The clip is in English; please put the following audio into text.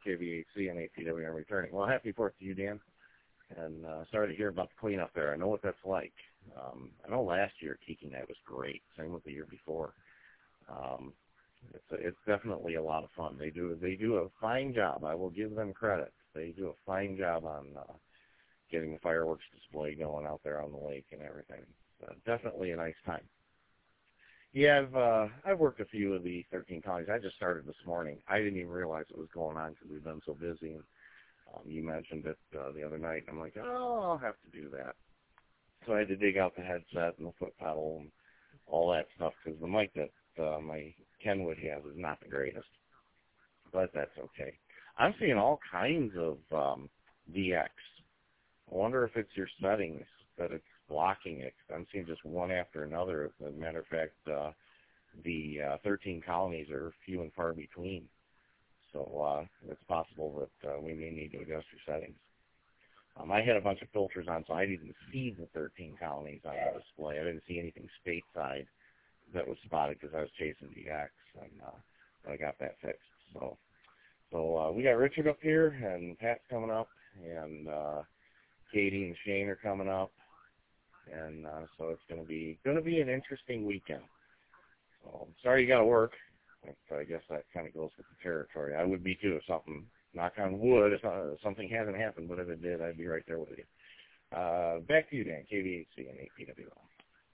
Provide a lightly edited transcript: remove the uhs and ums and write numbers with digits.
KVHC and APWM returning. Well, happy 4th to you, Dan. And sorry to hear about the cleanup there. I know what that's like. I know last year Tiki Night was great. Same with the year before. It's definitely a lot of fun. They do a fine job. I will give them credit. They do a fine job on getting the fireworks display going out there on the lake and everything. Definitely a nice time. Yeah, I've worked a few of the 13 colonies. I just started this morning. I didn't even realize it was going on because we've been so busy. And you mentioned it the other night. And I'm like, oh, I'll have to do that. So I had to dig out the headset and the foot pedal and all that stuff because the mic that my Kenwood has is not the greatest. But that's okay. I'm seeing all kinds of DX. I wonder if it's your settings that it's blocking it. I'm seeing just one after another. As a matter of fact, the 13 colonies are few and far between. So it's possible that we may need to adjust your settings. I had a bunch of filters on, so I didn't see the 13 colonies on the display. I didn't see anything stateside that was spotted because I was chasing DX, and I got that fixed. So we got Richard up here, and Pat's coming up, and Katie and Shane are coming up, and so it's going to be an interesting weekend. So sorry you got to work. But I guess that kind of goes with the territory. I would be too if something, knock on wood, if something hasn't happened, but if it did, I'd be right there with you. Back to you, Dan, KVHC and APWL.